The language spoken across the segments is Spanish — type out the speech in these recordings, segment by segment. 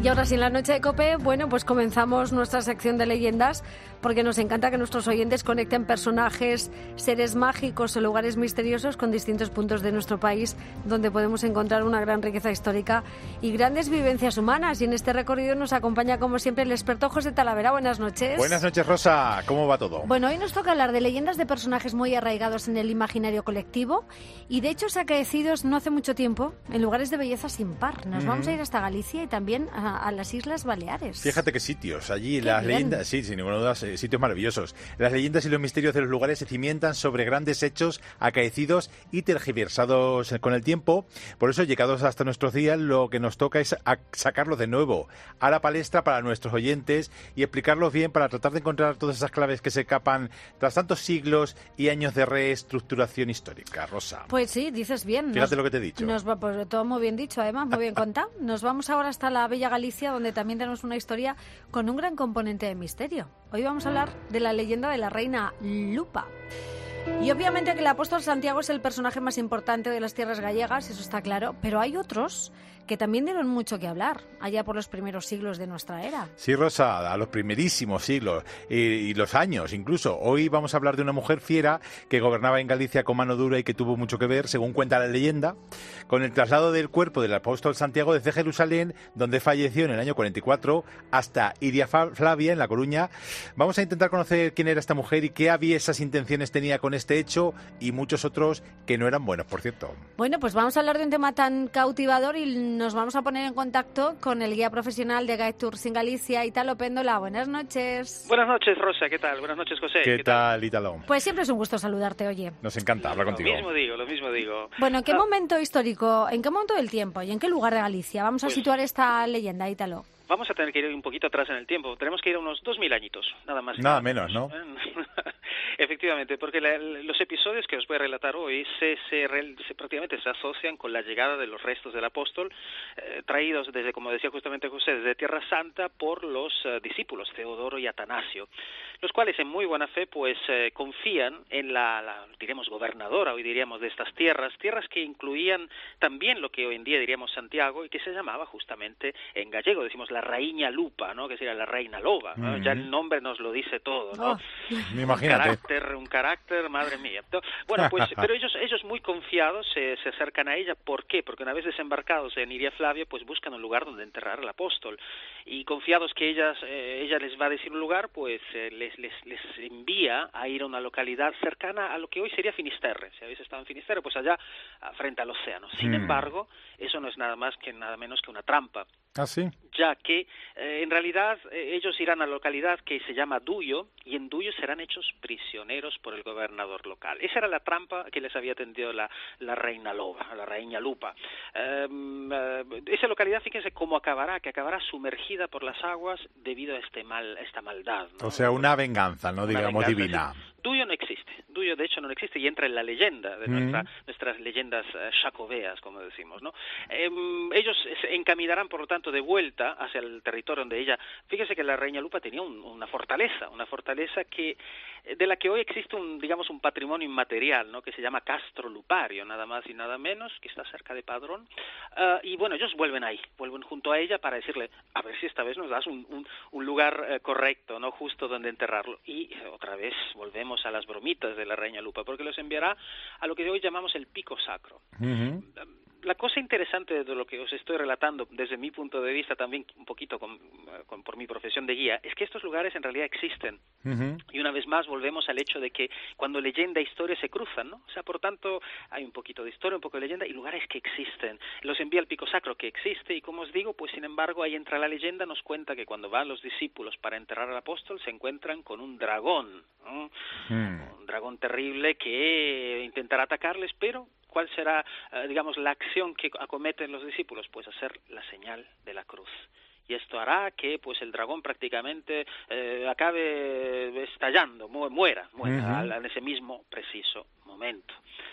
Y ahora sí, en la noche de COPE, bueno, pues comenzamos nuestra sección de leyendas, porque nos encanta que nuestros oyentes conecten personajes, seres mágicos o lugares misteriosos con distintos puntos de nuestro país, donde podemos encontrar una gran riqueza histórica y grandes vivencias humanas. Y en este recorrido nos acompaña, como siempre, el experto José Talavera. Buenas noches. Buenas noches, Rosa. ¿Cómo va todo? Bueno, hoy nos toca hablar de leyendas de personajes muy arraigados en el imaginario colectivo y de hechos acaecidos no hace mucho tiempo en lugares de belleza sin par. Nos vamos a ir hasta Galicia y también a las Islas Baleares. Fíjate qué sitios. Allí qué las bien. leyendas, sí, sin ninguna duda, sitios maravillosos. Las leyendas y los misterios de los lugares se cimientan sobre grandes hechos acaecidos y tergiversados con el tiempo. Por eso, llegados hasta nuestros días, lo que nos toca es sacarlos de nuevo a la palestra para nuestros oyentes y explicarlos bien para tratar de encontrar todas esas claves que se escapan tras tantos siglos y años de reestructuración histórica. Rosa. Pues sí, dices bien. Fíjate lo que te he dicho. Pues todo muy bien dicho, además, muy bien contado. Nos vamos ahora hasta la bella Galicia, donde también tenemos una historia con un gran componente de misterio. Hoy vamos a hablar de la leyenda de la reina Lupa. Y obviamente que el apóstol Santiago es el personaje más importante de las tierras gallegas, eso está claro, pero hay otros que también dieron mucho que hablar, allá por los primeros siglos de nuestra era. Sí, Rosa, a los primerísimos siglos y los años incluso. Hoy vamos a hablar de una mujer fiera que gobernaba en Galicia con mano dura y que tuvo mucho que ver, según cuenta la leyenda, con el traslado del cuerpo del apóstol Santiago desde Jerusalén, donde falleció en el año 44, hasta Iria Flavia, en La Coruña. Vamos a intentar conocer quién era esta mujer y qué aviesas intenciones tenía con este hecho y muchos otros que no eran buenos, por cierto. Bueno, pues vamos a hablar de un tema tan cautivador y nos vamos a poner en contacto con el guía profesional de Guide Tours en Galicia, Italo Péndola. Buenas noches. Buenas noches, Rosa. ¿Qué tal? Buenas noches, José. ¿Qué tal, Italo? Pues siempre es un gusto saludarte, oye. Nos encanta hablar contigo. Lo mismo digo. Bueno, ¿en qué momento histórico, en qué momento del tiempo y en qué lugar de Galicia vamos a situar esta leyenda, Italo? Vamos a tener que ir un poquito atrás en el tiempo. Tenemos que ir a unos 2000 añitos, nada más. Nada menos, ¿no? Efectivamente, porque los episodios que os voy a relatar hoy prácticamente se asocian con la llegada de los restos del apóstol, traídos desde, como decía justamente José, desde Tierra Santa por los discípulos Teodoro y Atanasio, los cuales en muy buena fe pues confían en la diremos gobernadora, hoy diríamos, de estas tierras que incluían también lo que hoy en día diríamos Santiago y que se llamaba justamente en gallego, decimos la Raíña Lupa, ¿no? Que sería la reina loba, ¿no? Ya el nombre nos lo dice todo, ¿no? Imagínate. Un carácter, madre mía. Bueno, pues, pero ellos muy confiados se acercan a ella. ¿Por qué? Porque una vez desembarcados en Iria Flavia, pues buscan un lugar donde enterrar al apóstol. Y confiados que ella les va a decir un lugar, pues les envía a ir a una localidad cercana a lo que hoy sería Finisterre. Si habéis estado en Finisterre, pues allá frente al océano. Sin embargo, eso no es nada menos que una trampa. ¿Ah, sí? Ya que en realidad ellos irán a la localidad que se llama Duyo y en Duyo serán hechos prisioneros por el gobernador local. Esa era la trampa que les había tendido la reina loba, la reina Lupa. Esa localidad, fíjense cómo acabará, que acabará sumergida por las aguas debido a esta maldad, ¿no? O sea, una venganza, ¿no? Digamos, divina. Sí. Duyo no existe. Duyo, de hecho, no existe y entra en la leyenda de nuestras leyendas jacobeas, como decimos, ¿no? Ellos se encaminarán, por lo tanto, de vuelta hacia el territorio donde ella... Fíjese que la reina Lupa tenía una fortaleza de la que hoy existe un patrimonio inmaterial, ¿no? Que se llama Castro Lupario, nada más y nada menos, que está cerca de Padrón. Y bueno, ellos vuelven junto a ella para decirle, a ver si esta vez nos das un lugar correcto, ¿no? Justo donde enterrarlo. Y otra vez volvemos a las bromitas de la reina Lupa, porque los enviará a lo que hoy llamamos el pico sacro. La cosa interesante de lo que os estoy relatando, desde mi punto de vista también un poquito por mi profesión de guía, es que estos lugares en realidad existen. Y una vez más volvemos al hecho de que cuando leyenda e historia se cruzan, ¿no? O sea, por tanto, hay un poquito de historia, un poco de leyenda y lugares que existen. Los envía al pico sacro que existe y, como os digo, pues sin embargo ahí entra la leyenda, nos cuenta que cuando van los discípulos para enterrar al apóstol se encuentran con un dragón, ¿no? Un dragón terrible que intentará atacarles, pero ¿cuál será, la acción que acometen los discípulos? Pues hacer la señal de la cruz. Y esto hará que pues el dragón prácticamente acabe estallando, muera en ese mismo preciso momento.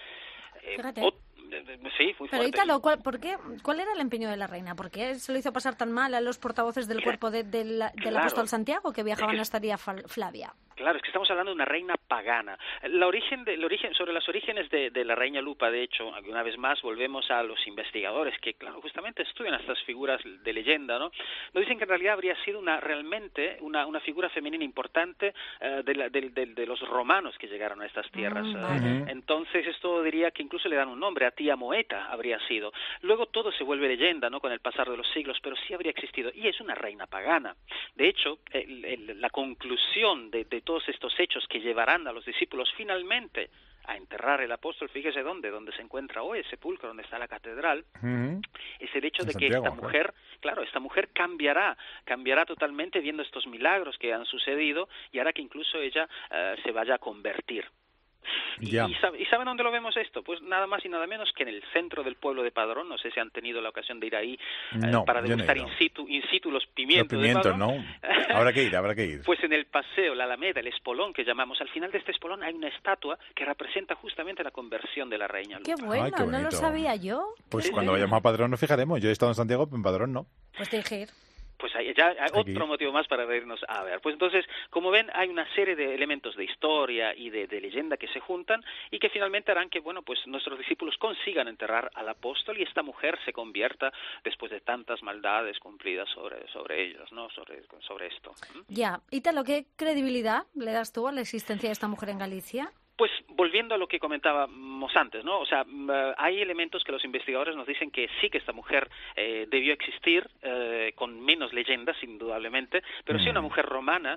Sí, muy pero fuerte. Italo, ¿cuál era el empeño de la reina? ¿Por qué se lo hizo pasar tan mal a los portavoces del cuerpo del apóstol Santiago que viajaban hasta Iria Flavia? Claro, es que estamos hablando de una reina pagana. Sobre los orígenes de la reina Lupa, de hecho, una vez más volvemos a los investigadores que, claro, justamente estudian estas figuras de leyenda, ¿no? Nos dicen que en realidad habría sido realmente una figura femenina importante de los romanos que llegaron a estas tierras. Entonces esto diría que incluso le dan un nombre, a Tía Moeta habría sido. Luego todo se vuelve leyenda, ¿no? Con el pasar de los siglos, pero sí habría existido. Y es una reina pagana. De hecho, la conclusión de todos estos hechos que llevarán a los discípulos finalmente a enterrar el apóstol, fíjese donde se encuentra hoy el sepulcro, donde está la catedral, es el hecho de que esta mujer cambiará totalmente viendo estos milagros que han sucedido y hará que incluso ella se vaya a convertir. ¿Y saben dónde lo vemos esto? Pues nada más y nada menos que en el centro del pueblo de Padrón. No sé si han tenido la ocasión de ir ahí para degustar in situ los pimientos de Padrón. No. Habrá que ir. Pues en el paseo, la Alameda, el espolón que llamamos, al final de este espolón hay una estatua que representa justamente la conversión de la reina Lupa. ¡Qué bueno! Qué no lo sabía yo. Pues cuando vayamos a Padrón nos fijaremos. Yo he estado en Santiago, pero en Padrón no. Pues tienes que ir. Pues hay otro motivo más para irnos a ver. Pues entonces, como ven, hay una serie de elementos de historia y de leyenda que se juntan y que finalmente harán que, bueno, pues nuestros discípulos consigan enterrar al apóstol y esta mujer se convierta después de tantas maldades cumplidas sobre ellos, ¿no? Sobre esto. Ya. Ítalo, ¿qué credibilidad le das tú a la existencia de esta mujer en Galicia? Pues volviendo a lo que comentábamos antes, ¿no? O sea, hay elementos que los investigadores nos dicen que sí que esta mujer debió existir, con menos leyendas, indudablemente, pero sí una mujer romana,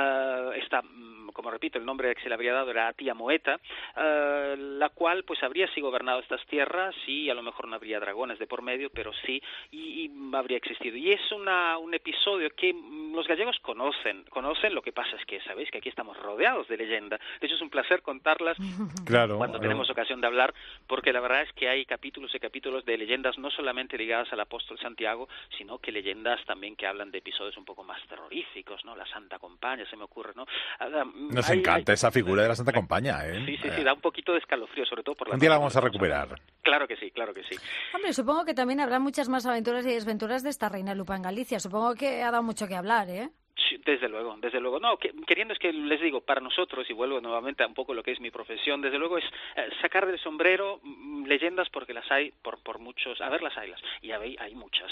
como repito, el nombre que se le habría dado era Tía Moeta, la cual pues habría sí gobernado estas tierras y a lo mejor no habría dragones de por medio, pero sí y habría existido. Y es un episodio que los gallegos conocen, lo que pasa es que sabéis que aquí estamos rodeados de leyenda. De hecho es un placer contarlas cuando tenemos ocasión de hablar, porque la verdad es que hay capítulos y capítulos de leyendas no solamente ligadas al apóstol Santiago, sino que leyendas también que hablan de episodios un poco más terroríficos, ¿no? La Santa Compaña, se me ocurre, ¿no? Nos encanta esa figura de la Santa Compaña, ¿eh? Sí, da un poquito de escalofrío, sobre todo por la... Un día la vamos a recuperar. Claro que sí. Hombre, supongo que también habrá muchas más aventuras y desventuras de esta reina Lupa en Galicia. Supongo que ha dado mucho que hablar, ¿eh? Sí, desde luego. No, queriendo es que les digo, para nosotros, y vuelvo nuevamente a un poco lo que es mi profesión, desde luego es sacar del sombrero leyendas porque las hay por muchos, a ver, las hay hay muchas,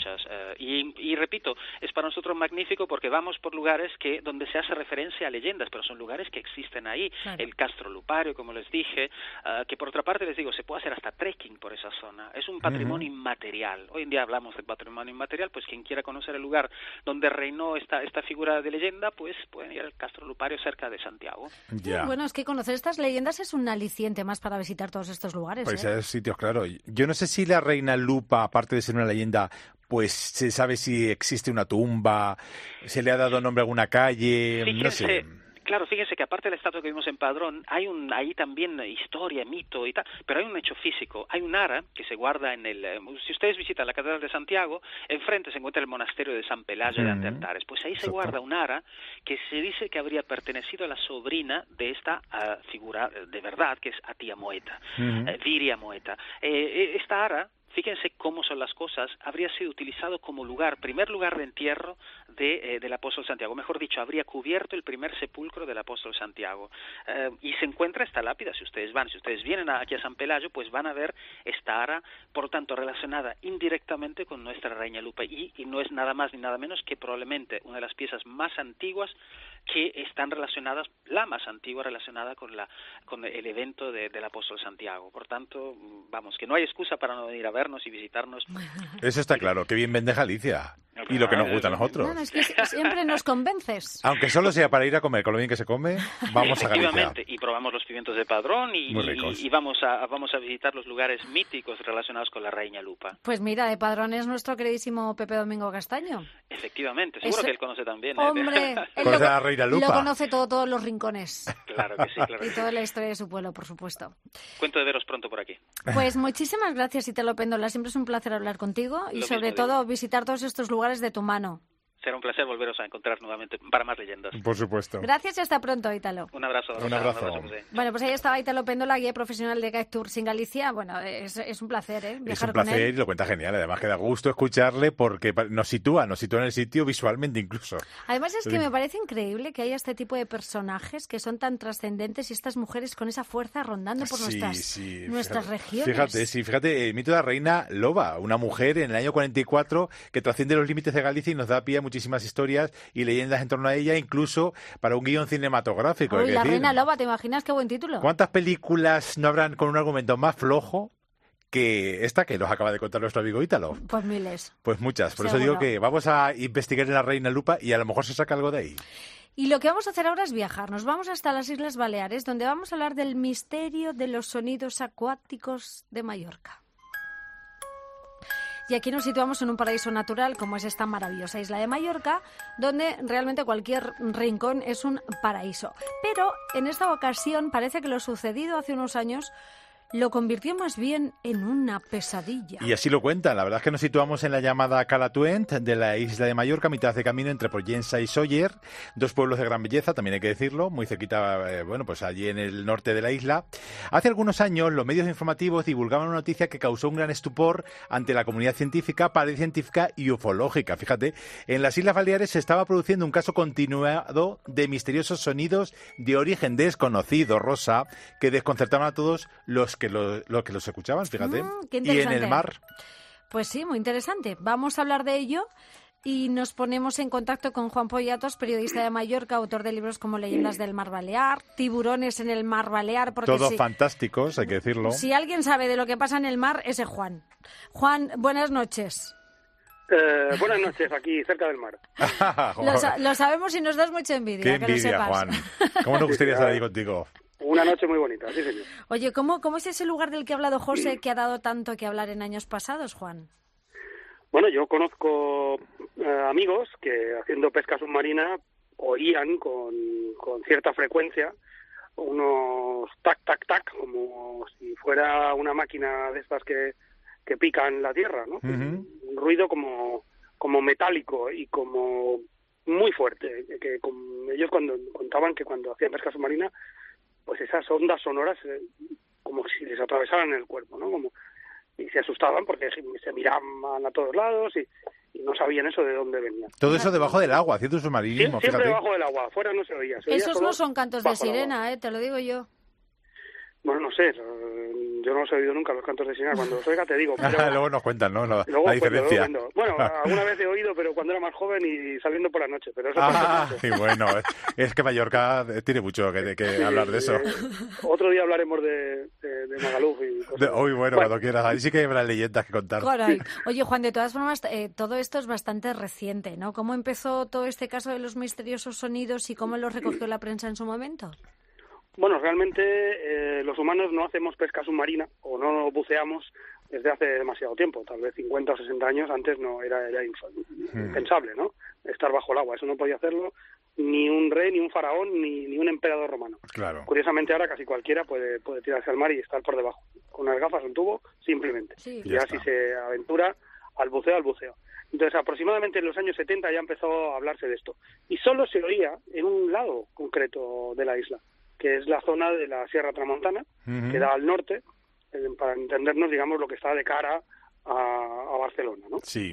y repito, es para nosotros magnífico porque vamos por lugares donde se hace referencia a leyendas, pero son lugares que existen ahí, claro. El Castro Lupario, como les dije, que por otra parte les digo, se puede hacer hasta trekking por esa zona, es un patrimonio inmaterial. Hoy en día hablamos de patrimonio inmaterial, pues quien quiera conocer el lugar donde reinó esta figura de leyenda, pues pueden ir al Castro Lupario cerca de Santiago. Ya. Bueno, es que conocer estas leyendas es un aliciente más para visitar todos estos lugares. Pues hay sitios, claro. Yo no sé si la reina Lupa, aparte de ser una leyenda, pues se sabe si existe una tumba, se le ha dado nombre a alguna calle, no sé. Claro, fíjense que aparte de la estatua que vimos en Padrón, hay ahí también historia, mito y tal, pero hay un hecho físico. Hay un ara que se guarda en si ustedes visitan la Catedral de Santiago, enfrente se encuentra el monasterio de San Pelayo de Antealtares. Pues ahí se guarda un ara que se dice que habría pertenecido a la sobrina de esta figura de verdad, que es a Tía Moeta, Viria Moeta. Esta ara, fíjense cómo son las cosas, habría sido utilizado como primer lugar de entierro del apóstol Santiago. Mejor dicho, habría cubierto el primer sepulcro del apóstol Santiago. Y se encuentra esta lápida, si ustedes vienen aquí a San Pelayo, pues van a ver esta ara, por tanto, relacionada indirectamente con nuestra reina Lupa. Y no es nada más ni nada menos que probablemente una de las piezas más antiguas que están relacionadas, la más antigua relacionada con el evento del apóstol Santiago. Por tanto, vamos, que no hay excusa para no venir a vernos y visitarnos. Eso está claro, que bien vende Galicia. Y lo que nos gusta a nosotros. Bueno, es que siempre nos convences. Aunque solo sea para ir a comer, con lo bien que se come, vamos a Galicia. Efectivamente, y probamos los pimientos de Padrón y vamos a visitar los lugares míticos relacionados con la reina Lupa. Pues mira, de Padrón es nuestro queridísimo Pepe Domingo Castaño. Efectivamente, seguro que él conoce también. Hombre, él la reina Lupa. Lo conoce todos los rincones. Claro que sí, Y toda la historia de su pueblo, por supuesto. Cuento de veros pronto por aquí. Pues muchísimas gracias, Ítalo Péndola. Siempre es un placer hablar contigo y sobre todo visitar todos estos lugares de tu mano. Será un placer volveros a encontrar nuevamente para más leyendas. Por supuesto. Gracias y hasta pronto, Ítalo. Un abrazo. Un abrazo. José. Bueno, pues ahí estaba Ítalo Péndola, guía profesional de Guide Tours en Galicia. Bueno, es un placer, viajar con él. Es un placer y lo cuenta genial. Además que da gusto escucharle porque nos sitúa en el sitio visualmente incluso. Además es que me parece increíble que haya este tipo de personajes que son tan trascendentes y estas mujeres con esa fuerza rondando por nuestras regiones. Fíjate, el mito de la reina Loba, una mujer en el año 44 que trasciende los límites de Galicia y nos da pie a muchísimas historias y leyendas en torno a ella, incluso para un guión cinematográfico. Uy, la reina Loba, ¿te imaginas qué buen título? ¿Cuántas películas no habrán con un argumento más flojo que esta que nos acaba de contar nuestro amigo Ítalo? Pues miles. Pues muchas. Por Seguro. eso digo que vamos a investigar en la reina Lupa y a lo mejor se saca algo de ahí. Y lo que vamos a hacer ahora es viajar. Nos vamos hasta las Islas Baleares, donde vamos a hablar del misterio de los sonidos acuáticos de Mallorca. Y aquí nos situamos en un paraíso natural como es esta maravillosa isla de Mallorca, donde realmente cualquier rincón es un paraíso. Pero en esta ocasión parece que lo sucedido hace unos años lo convirtió más bien en una pesadilla. Y así lo cuentan. La verdad es que nos situamos en la llamada Cala Tuent de la isla de Mallorca, a mitad de camino entre Pollensa y Sóller, dos pueblos de gran belleza, también hay que decirlo, muy cerquita, pues allí en el norte de la isla. Hace algunos años los medios informativos divulgaban una noticia que causó un gran estupor ante la comunidad científica, parecientífica y ufológica. Fíjate, en las Islas Baleares se estaba produciendo un caso continuado de misteriosos sonidos de origen desconocido, Rosa, que desconcertaban a todos los que los escuchaban, fíjate. Y en el mar. Pues sí, muy interesante. Vamos a hablar de ello y nos ponemos en contacto con Juan Poyatos, periodista de Mallorca, autor de libros como Leyendas del Mar Balear, Tiburones en el Mar Balear. Porque todos fantásticos, hay que decirlo. Si alguien sabe de lo que pasa en el mar, ese es Juan. Juan, buenas noches. Buenas noches, aquí cerca del mar. Lo sabemos y nos das mucha envidia. Qué envidia, que lo sepas. Juan. ¿Cómo nos gustaría estar ahí contigo? Una noche muy bonita, sí, señor. Oye, ¿cómo es ese lugar del que ha hablado José que ha dado tanto que hablar en años pasados, Juan? Bueno, yo conozco amigos que haciendo pesca submarina oían con cierta frecuencia unos tac, tac, tac, como si fuera una máquina de estas que pican la tierra, ¿no? Uh-huh. Un ruido como metálico y como muy fuerte. Ellos cuando contaban que cuando hacían pesca submarina, pues esas ondas sonoras como si les atravesaran el cuerpo, ¿no? Y se asustaban porque se miraban a todos lados y no sabían eso de dónde venía. Todo eso debajo del agua, haciendo submarinismo, siempre fíjate. debajo del agua, afuera no se oía. Esos no son cantos de sirena, te lo digo yo. Bueno, no sé, yo no los he oído nunca los cantos de sirena. Cuando los oiga te digo. Pero luego nos cuentan, ¿no? La diferencia. Luego bueno, alguna vez he oído, pero cuando era más joven y saliendo por la noche. Pero eso y bueno, es que Mallorca tiene mucho que hablar de eso. Otro día hablaremos de Magaluf y cosas. Bueno, cuando quieras. Ahí sí que habrá leyendas que contar. Oye, Juan, de todas formas, todo esto es bastante reciente, ¿no? ¿Cómo empezó todo este caso de los misteriosos sonidos y cómo los recogió la prensa en su momento? Bueno, realmente los humanos no hacemos pesca submarina o no buceamos desde hace demasiado tiempo, tal vez 50 o 60 años. Antes no era impensable, ¿no? Estar bajo el agua, eso no podía hacerlo ni un rey, ni un faraón, ni un emperador romano. Claro. Curiosamente ahora casi cualquiera puede tirarse al mar y estar por debajo, con unas gafas, un tubo, simplemente. Sí. Y así se aventura al buceo. Entonces, aproximadamente en los años 70 ya empezó a hablarse de esto. Y solo se oía en un lado concreto de la isla, que es la zona de la Sierra Tramontana, que da al norte, para entendernos, digamos, lo que está de cara a Barcelona, ¿no? Sí.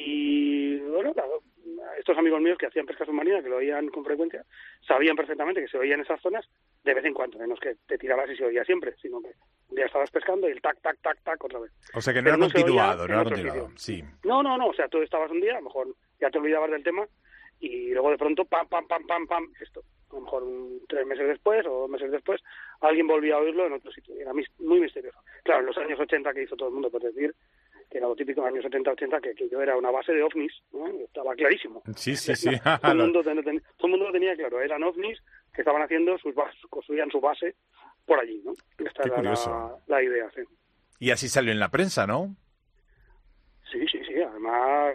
Y, bueno, claro, estos amigos míos que hacían pesca submarina, que lo oían con frecuencia, sabían perfectamente que se oía en esas zonas de vez en cuando, menos que te tirabas y se oía siempre, sino que un día estabas pescando y el tac, tac, tac, tac otra vez. O sea que no era continuado, sí. No, o sea, tú estabas un día, a lo mejor ya te olvidabas del tema, y luego de pronto, pam, pam, pam, pam, pam, esto. A lo mejor 3 meses después o 2 meses después, alguien volvía a oírlo en otro sitio. Era muy misterioso. Claro, en los años 80 que hizo todo el mundo, por decir, que era lo típico en los años 70-80, que yo era una base de ovnis, ¿no? Estaba clarísimo. Sí. Todo el mundo lo tenía claro. Eran ovnis que estaban haciendo construían su base por allí, ¿no? Esta Qué era curioso. la idea, sí. Y así salió en la prensa, ¿no? Sí. Además,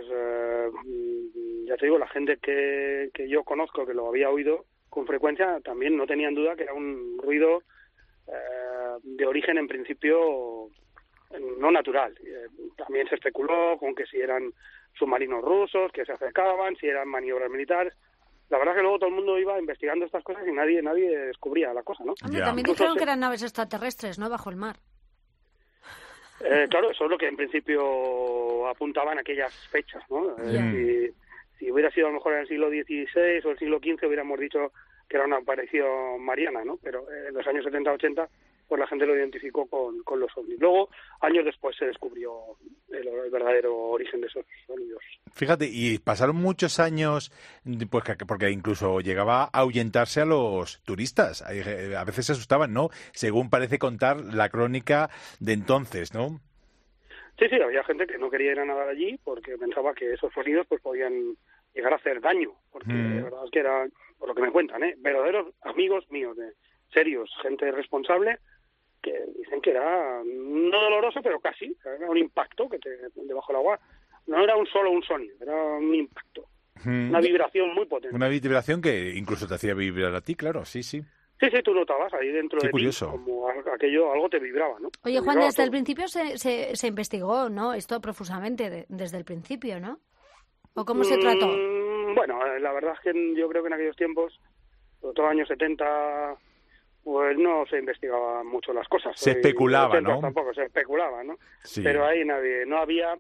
ya te digo, la gente que yo conozco que lo había oído con frecuencia también no tenían duda que era un ruido de origen en principio no natural. También se especuló con que si eran submarinos rusos que se acercaban, si eran maniobras militares. La verdad es que luego todo el mundo iba investigando estas cosas y nadie descubría la cosa, ¿no? Hombre, también dijeron que eran naves extraterrestres, ¿no? Bajo el mar. Claro, eso es lo que en principio apuntaban aquellas fechas, ¿no? Si hubiera sido a lo mejor en el siglo XVI o el siglo XV hubiéramos dicho que era una aparición mariana, ¿no? Pero en los años 70-80 pues la gente lo identificó con los ovnis. Luego, años después se descubrió el verdadero origen de esos sonidos. Fíjate, y pasaron muchos años, pues porque incluso llegaba a ahuyentarse a los turistas. A veces se asustaban, ¿no? Según parece contar la crónica de entonces, ¿no? Sí, había gente que no quería ir a nadar allí porque pensaba que esos sonidos pues podían llegar a hacer daño. Porque la verdad es que eran, por lo que me cuentan, verdaderos amigos míos, serios, gente responsable, que dicen que era no doloroso, pero casi, era un impacto que debajo del agua. No era solo un sonido, era un impacto, una vibración muy potente. Una vibración que incluso te hacía vibrar a ti, claro, sí. Sí, tú notabas ahí dentro de ti como algo te vibraba, ¿no? Oye, Juan, desde el principio se investigó, ¿no? Esto profusamente, desde el principio, ¿no? ¿O cómo se trató? Bueno, la verdad es que yo creo que en aquellos tiempos, sobre todo años 70... pues no se investigaban mucho las cosas. Se especulaba, ¿no? Tampoco se especulaba, ¿no? Sí. Pero ahí no había,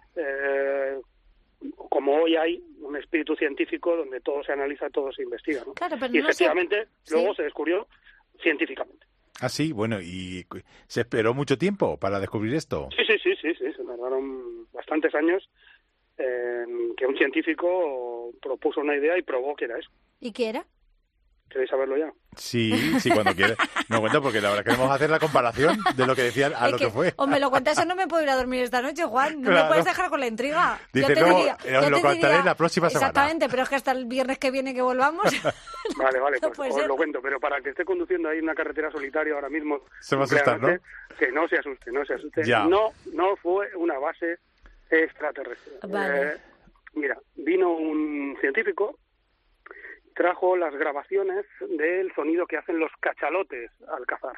como hoy hay, un espíritu científico donde todo se analiza, todo se investiga, ¿no? Claro, pero y efectivamente luego se descubrió científicamente. Ah, sí, bueno, ¿y se esperó mucho tiempo para descubrir esto? Sí, se tardaron bastantes años que un científico propuso una idea y probó que era eso. ¿Y qué era? ¿Queréis saberlo ya? Sí, cuando quieras. Me cuento porque la verdad queremos hacer la comparación de lo que decían a lo que fue. O me lo cuentas o no me puedo ir a dormir esta noche, Juan. No me puedes dejar con la intriga. Dice, os lo contaré la próxima semana. Exactamente, pero es que hasta el viernes que viene que volvamos... Vale, pues os lo cuento. Pero para el que esté conduciendo ahí una carretera solitaria ahora mismo... Se va a asustar, ¿no? Que no se asuste. Ya. No fue una base extraterrestre. Vale. Mira, vino un científico, trajo las grabaciones del sonido que hacen los cachalotes al cazar.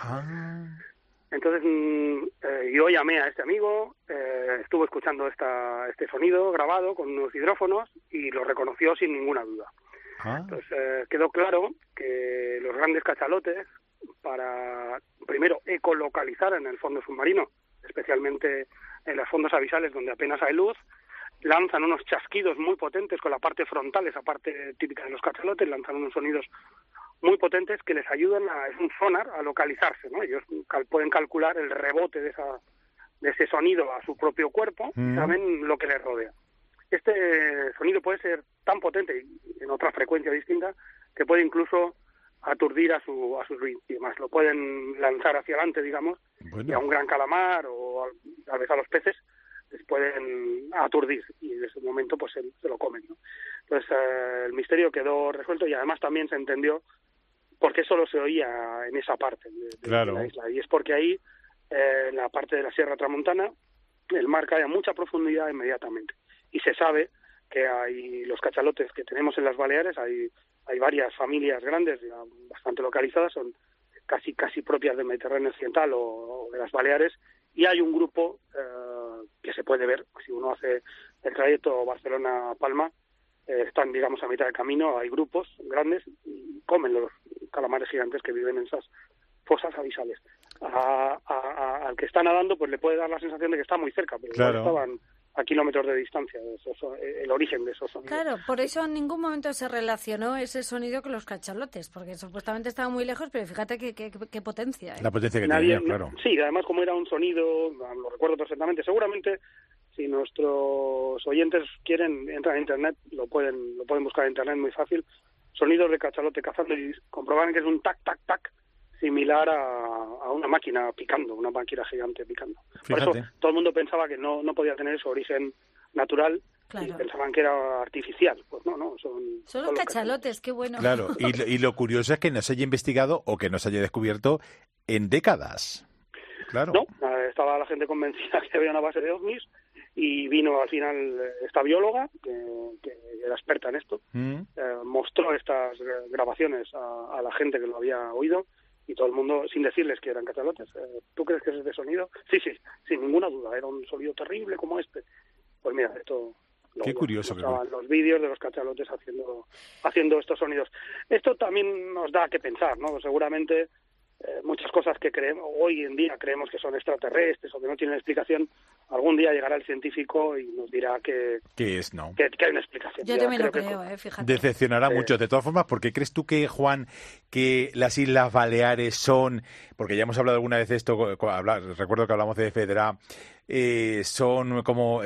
Entonces yo llamé a este amigo, estuvo escuchando este sonido grabado con unos hidrófonos y lo reconoció sin ninguna duda. Entonces quedó claro que los grandes cachalotes, para primero ecolocalizar en el fondo submarino, especialmente en los fondos abisales donde apenas hay luz, lanzan unos chasquidos muy potentes con la parte frontal, esa parte típica de los cachalotes, lanzan unos sonidos muy potentes que les ayudan es un sonar, a localizarse, ¿no? Ellos pueden calcular el rebote de ese sonido a su propio cuerpo y saben lo que les rodea. Este sonido puede ser tan potente y en otra frecuencia distinta que puede incluso aturdir a sus víctimas. Lo pueden lanzar hacia adelante, digamos, y a un gran calamar o a veces a los peces les pueden aturdir y en ese momento pues se lo comen, ¿no? Entonces el misterio quedó resuelto y además también se entendió por qué solo se oía en esa parte de la isla. Y es porque ahí, en la parte de la Sierra Tramontana, el mar cae a mucha profundidad inmediatamente. Y se sabe que hay los cachalotes que tenemos en las Baleares, hay varias familias grandes, ya bastante localizadas, son casi propias del Mediterráneo Occidental o de las Baleares, y hay un grupo que se puede ver, si uno hace el trayecto Barcelona-Palma, están, digamos, a mitad de camino, hay grupos grandes y comen los calamares gigantes que viven en esas fosas abisales. Al que está nadando, pues le puede dar la sensación de que está muy cerca, pero estaban a kilómetros de distancia, el origen de esos sonidos. Claro, por eso en ningún momento se relacionó ese sonido con los cachalotes, porque supuestamente estaba muy lejos, pero fíjate qué potencia. La potencia que tenía, claro. Sí, además como era un sonido, lo recuerdo perfectamente, seguramente si nuestros oyentes quieren, entran a Internet, lo pueden buscar en Internet muy fácil, sonidos de cachalote cazando y comprobarán que es un tac, tac, tac, similar a una máquina picando, una máquina gigante picando. Fíjate. Por eso todo el mundo pensaba que no podía tener su origen natural, claro, y pensaban que era artificial. Pues no, son los cachalotes, qué bueno. Claro, y lo curioso es que no se haya investigado o que no se haya descubierto en décadas. Claro. No, estaba la gente convencida que había una base de ovnis y vino al final esta bióloga, que era experta en esto, mostró estas grabaciones a la gente que lo había oído y todo el mundo, sin decirles que eran cachalotes, ¿tú crees que es de sonido? Sí, sin ninguna duda, era un sonido terrible como este. Pues mira, esto... Qué curioso. Los vídeos de los cachalotes haciendo estos sonidos. Esto también nos da que pensar, ¿no? Seguramente muchas cosas que creemos hoy en día creemos que son extraterrestres o que no tienen explicación, algún día llegará el científico y nos dirá que es, ¿no? Que hay una explicación. Yo también lo creo, fíjate. Decepcionará mucho. De todas formas, ¿por qué crees tú que, Juan, que las Islas Baleares son, porque ya hemos hablado alguna vez de esto, recuerdo que hablamos de Federa, son como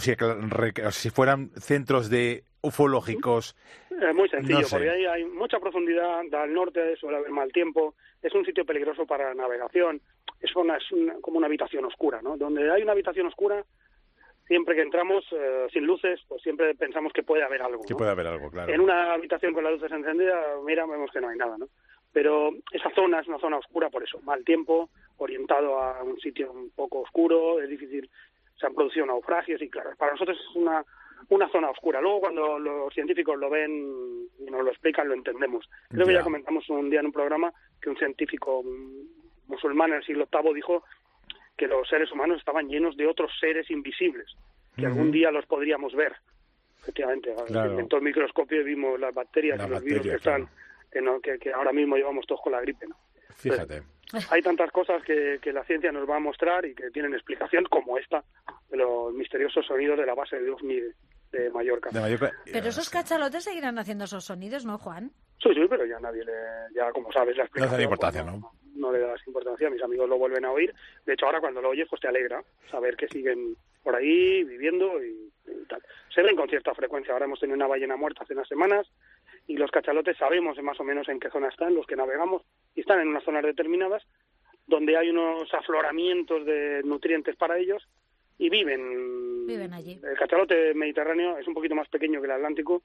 si fueran centros de ufológicos? Es muy sencillo, no sé. porque ahí hay mucha profundidad, al norte suele haber mal tiempo, es un sitio peligroso para la navegación, es como una habitación oscura, ¿no? Donde hay una habitación oscura, siempre que entramos sin luces, pues siempre pensamos que puede haber algo, ¿no? Que puede haber algo, claro. En una habitación con las luces encendidas, vemos que no hay nada, ¿no? Pero esa zona es una zona oscura por eso, mal tiempo, orientado a un sitio un poco oscuro, es difícil, se han producido naufragios y claro, para nosotros es una zona oscura. Luego cuando los científicos lo ven y nos lo explican, lo entendemos. Creo que ya comentamos un día en un programa que un científico musulmán en el siglo VIII dijo que los seres humanos estaban llenos de otros seres invisibles, que algún día los podríamos ver. Efectivamente, claro. inventó el microscopio y vimos las bacterias y los virus que están, que ahora mismo llevamos todos con la gripe, ¿no? Fíjate. Entonces, hay tantas cosas que la ciencia nos va a mostrar y que tienen explicación, como esta, de los misteriosos sonidos de la base de OVNI de Mallorca. Pero esos cachalotes seguirán haciendo esos sonidos, ¿no, Juan? Sí, pero ya nadie ya como sabes, la explicación... No le da importancia, ¿no? No le das importancia, mis amigos lo vuelven a oír. De hecho, ahora cuando lo oyes, pues te alegra saber que siguen por ahí viviendo y tal. Se ven con cierta frecuencia. Ahora hemos tenido una ballena muerta hace unas semanas y los cachalotes sabemos más o menos en qué zona están, los que navegamos, y están en unas zonas determinadas donde hay unos afloramientos de nutrientes para ellos y viven allí. El cachalote mediterráneo es un poquito más pequeño que el Atlántico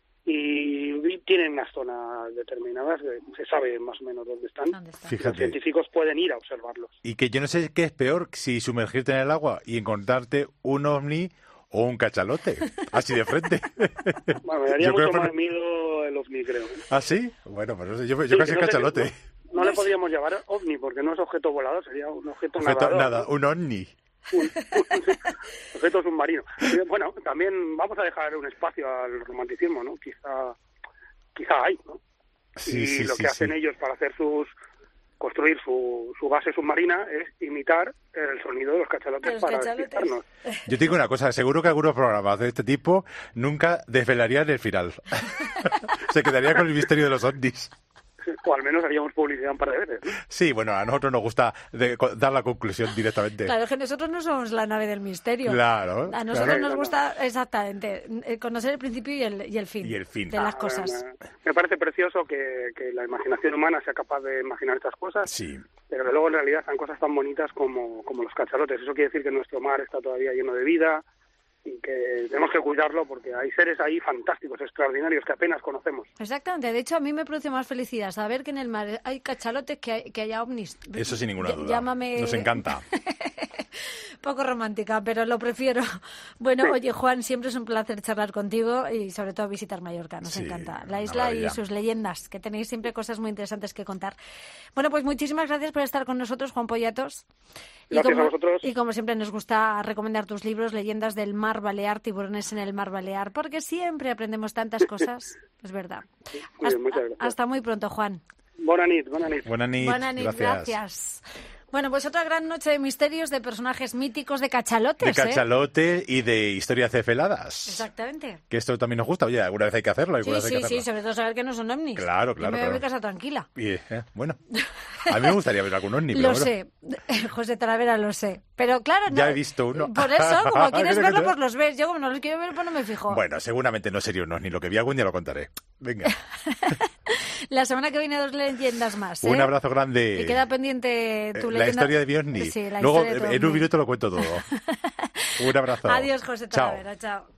y tienen unas zonas determinadas, se sabe más o menos dónde están. Fíjate. Los científicos pueden ir a observarlos. Y que yo no sé qué es peor, si sumergirte en el agua y encontrarte un ovni o un cachalote, así de frente. Bueno, me daría mucho más miedo el ovni, creo. ¿Ah, sí? Bueno, pues yo casi no cachalote. No le podríamos llamar ovni porque no es objeto volador, sería un objeto nadador. Nada, un ovni. Un objeto submarino. Bueno, también vamos a dejar un espacio al romanticismo, ¿no? Quizá hay, ¿no? Sí, lo que hacen ellos para hacer construir su base submarina es imitar el sonido de los cachalotes para despistarnos. Yo te digo una cosa, seguro que algunos programas de este tipo nunca desvelarían el final. Se quedaría con el misterio de los ovnis. O al menos haríamos publicidad un par de veces, ¿no? Sí, bueno, a nosotros nos gusta dar la conclusión directamente. Claro, que nosotros no somos la nave del misterio. Claro. A nosotros nos gusta exactamente conocer el principio y el fin. Y el fin. De las cosas. Me parece precioso que la imaginación humana sea capaz de imaginar estas cosas. Sí. Pero que luego en realidad son cosas tan bonitas como los cachalotes. Eso quiere decir que nuestro mar está todavía lleno de vida y que tenemos que cuidarlo porque hay seres ahí fantásticos, extraordinarios, que apenas conocemos. Exactamente. De hecho, a mí me produce más felicidad saber que en el mar hay cachalotes que haya ovnis. Eso sin ninguna duda. Llámame... Nos encanta. Poco romántica, pero lo prefiero. Bueno, oye, Juan, siempre es un placer charlar contigo y sobre todo visitar Mallorca. Nos encanta la isla y sus leyendas, que tenéis siempre cosas muy interesantes que contar. Bueno, pues muchísimas gracias por estar con nosotros, Juan Pollatos. Gracias a vosotros. Y como siempre nos gusta recomendar tus libros, Leyendas del Mar Balear, Tiburones en el Mar Balear, porque siempre aprendemos tantas cosas. Es verdad. Muy bien, muchas gracias. Hasta muy pronto, Juan. Buena nit. Buena nit, gracias. Bueno, pues otra gran noche de misterios, de personajes míticos, de cachalotes. De cachalote y de historias cefeladas. Exactamente. Que esto también nos gusta. Oye, alguna vez hay que hacerlo. Sí, sobre todo saber que no son ovnis. Claro. Yo me voy a mi casa tranquila. Y, bueno, a mí me gustaría ver algún ovni. Lo sé, José Talavera, lo sé. Pero claro, ya he visto uno. Por eso, como quieres verlo, pues los ves. Yo como no los quiero ver, pues no me fijo. Bueno, seguramente no sería un ovni. Lo que vi algún día lo contaré. Venga. La semana que viene 2 leyendas más. Un abrazo grande. Y queda pendiente tu leyenda. La historia de Björni. Sí, Luego, en un minuto lo cuento todo. Un abrazo. Adiós, José Talavera. Chao.